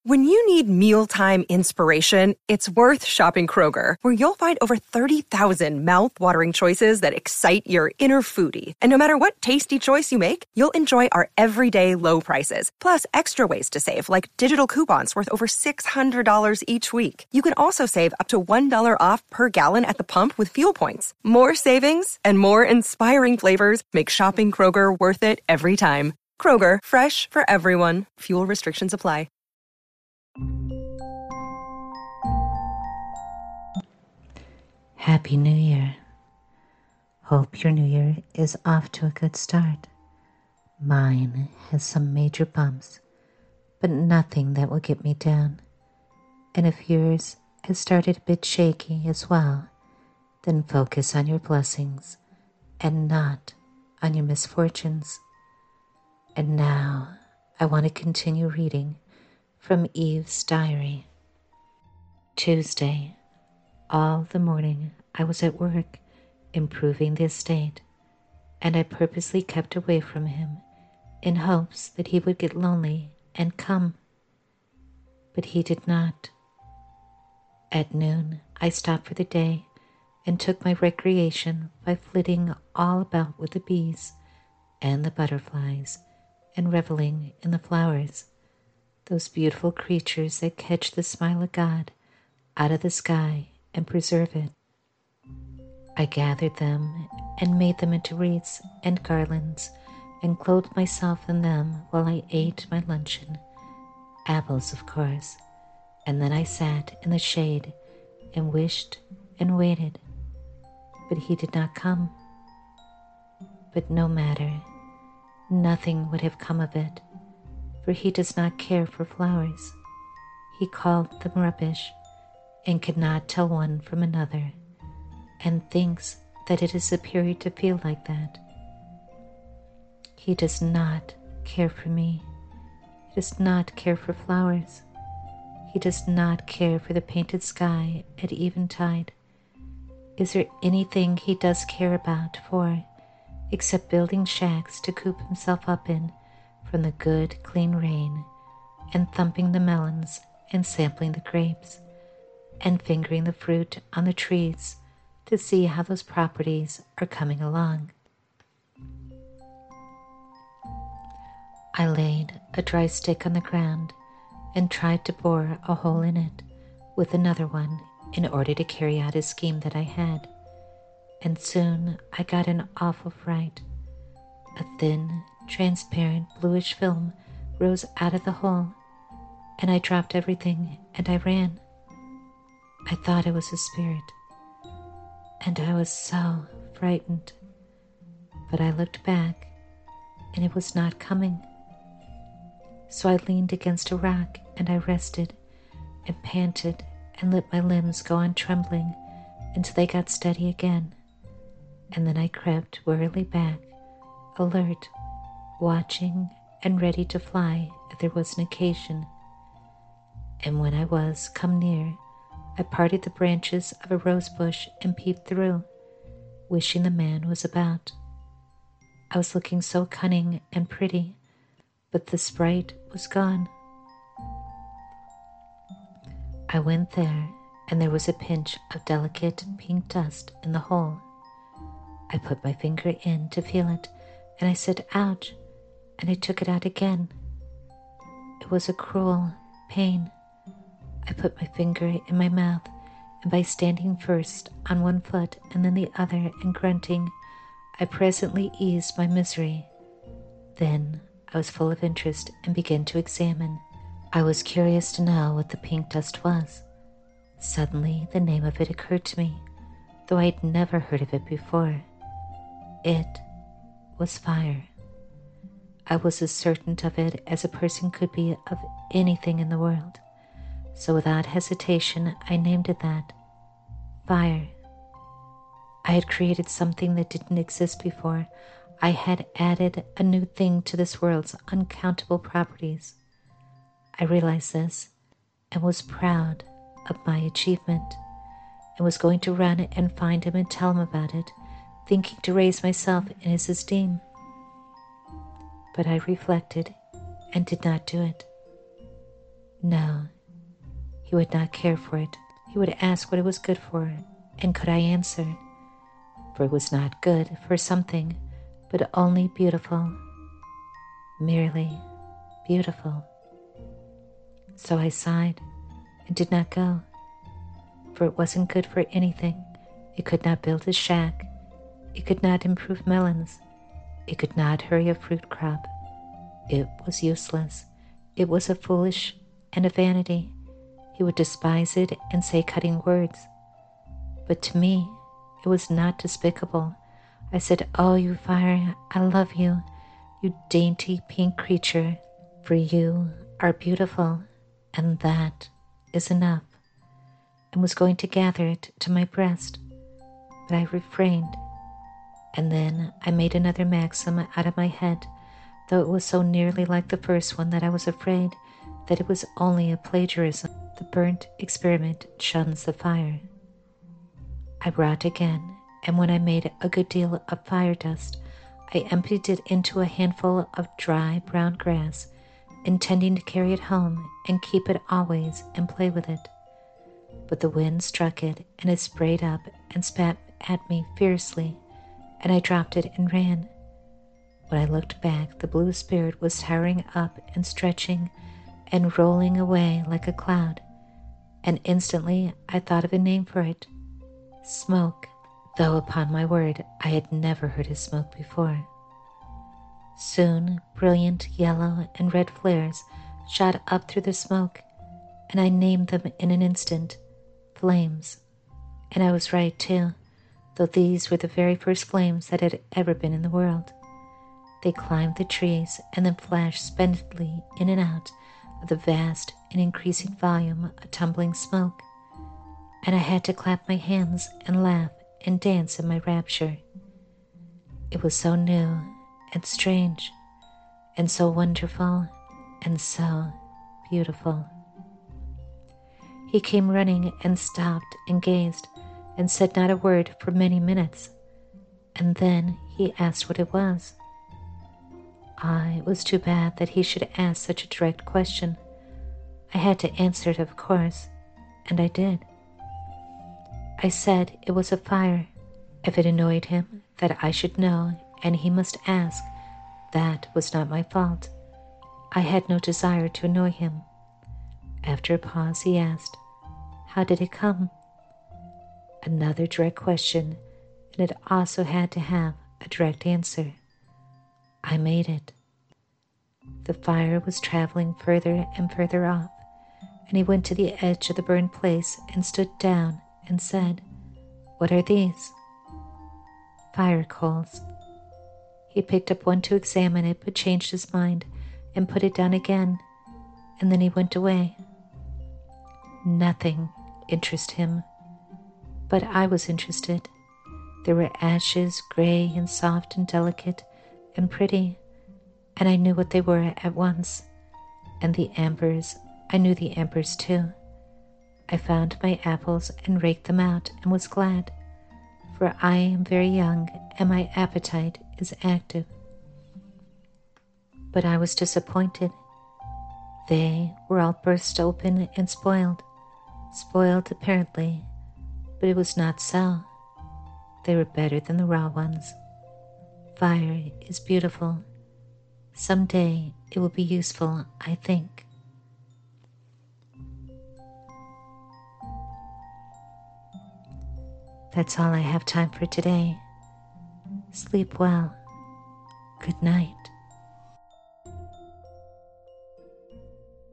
When you need mealtime inspiration, it's worth shopping Kroger, where you'll find over 30,000 mouth-watering choices that excite your inner foodie. And no matter what tasty choice you make, you'll enjoy our everyday low prices, plus extra ways to save, like digital coupons worth over $600 each week. You can also save up to $1 off per gallon at the pump with fuel points. More savings and more inspiring flavors make shopping Kroger worth it every time. Kroger, fresh for everyone. Fuel restrictions apply. Happy New Year. Hope your New Year is off to a good start. Mine has some major bumps, but nothing that will get me down. And if yours has started a bit shaky as well, then focus on your blessings and not on your misfortunes. And now I want to continue reading from Eve's diary. Tuesday. All the morning I was at work, improving the estate, and I purposely kept away from him in hopes that he would get lonely and come. But he did not. At noon, I stopped for the day and took my recreation by flitting all about with the bees and the butterflies and reveling in the flowers, those beautiful creatures that catch the smile of God out of the sky and preserve it. I gathered them and made them into wreaths and garlands and clothed myself in them while I ate my luncheon, apples of course, and then I sat in the shade and wished and waited, but he did not come. But no matter, nothing would have come of it, for he does not care for flowers. He called them rubbish and could not tell one from another, and thinks that it is superior to feel like that. He does not care for me. He does not care for flowers. He does not care for the painted sky at eventide. Is there anything he does care about for, except building shacks to coop himself up in from the good, clean rain, and thumping the melons and sampling the grapes, and fingering the fruit on the trees to see how those properties are coming along? I laid a dry stick on the ground and tried to bore a hole in it with another one in order to carry out a scheme that I had, and soon I got an awful fright. A thin, transparent, bluish film rose out of the hole, and I dropped everything and I ran. I thought it was a spirit, and I was so frightened. But I looked back, and it was not coming. So I leaned against a rock, and I rested, and panted, and let my limbs go on trembling until they got steady again. And then I crept warily back, alert, watching, and ready to fly if there was an occasion. And when I was come near, I parted the branches of a rose bush and peeped through, wishing the man was about. I was looking so cunning and pretty, but the sprite was gone. I went there, and there was a pinch of delicate pink dust in the hole. I put my finger in to feel it, and I said, "Ouch," and I took it out again. It was a cruel pain. I put my finger in my mouth, and by standing first on one foot and then the other and grunting, I presently eased my misery. Then I was full of interest and began to examine. I was curious to know what the pink dust was. Suddenly the name of it occurred to me, though I had never heard of it before. It was fire. I was as certain of it as a person could be of anything in the world. So without hesitation, I named it that, fire. I had created something that didn't exist before. I had added a new thing to this world's uncountable properties. I realized this and was proud of my achievement, and was going to run and find him and tell him about it, thinking to raise myself in his esteem. But I reflected and did not do it. No, he would not care for it. He would ask what it was good for, and could I answer? For it was not good for something, but only beautiful, merely beautiful. So I sighed and did not go, for it wasn't good for anything. It could not build a shack. It could not improve melons. It could not hurry a fruit crop. It was useless. It was a foolish and a vanity. He would despise it and say cutting words. But to me, it was not despicable. I said, "Oh, you fire, I love you, you dainty pink creature, for you are beautiful, and that is enough," and was going to gather it to my breast, but I refrained. And then I made another maxim out of my head, though it was so nearly like the first one that I was afraid that it was only a plagiarism. The burnt experiment shuns the fire. I brought again, and when I made a good deal of fire dust, I emptied it into a handful of dry brown grass, intending to carry it home and keep it always and play with it. But the wind struck it, and it sprayed up and spat at me fiercely, and I dropped it and ran. When I looked back, the blue spirit was towering up and stretching and rolling away like a cloud, and instantly I thought of a name for it: smoke, though upon my word I had never heard of smoke before. Soon brilliant yellow and red flares shot up through the smoke, and I named them in an instant flames. And I was right too, though these were the very first flames that had ever been in the world. They climbed the trees and then flashed splendidly in and out of the vast and increasing volume of tumbling smoke, and I had to clap my hands and laugh and dance in my rapture. It was so new and strange, and so wonderful, and so beautiful. He came running and stopped and gazed and said not a word for many minutes, and then he asked what it was. It was too bad that he should ask such a direct question. I had to answer it, of course, and I did. I said it was a fire. If it annoyed him that I should know and he must ask, that was not my fault. I had no desire to annoy him. After a pause, he asked, "How did it come?" Another direct question, and it also had to have a direct answer. I made it. The fire was traveling further and further off, and he went to the edge of the burned place and stood down and said, "What are these?" "Fire coals." He picked up one to examine it, but changed his mind and put it down again, and then he went away. Nothing interested him, but I was interested. There were ashes, gray and soft and delicate and pretty, and I knew what they were at once. And the embers, I knew the embers too. I found my apples and raked them out and was glad, for I am very young and my appetite is active. But I was disappointed. They were all burst open and spoiled apparently, but it was not so. They were better than the raw ones. Fire is beautiful. Some day it will be useful, I think. That's all I have time for today. Sleep well. Good night.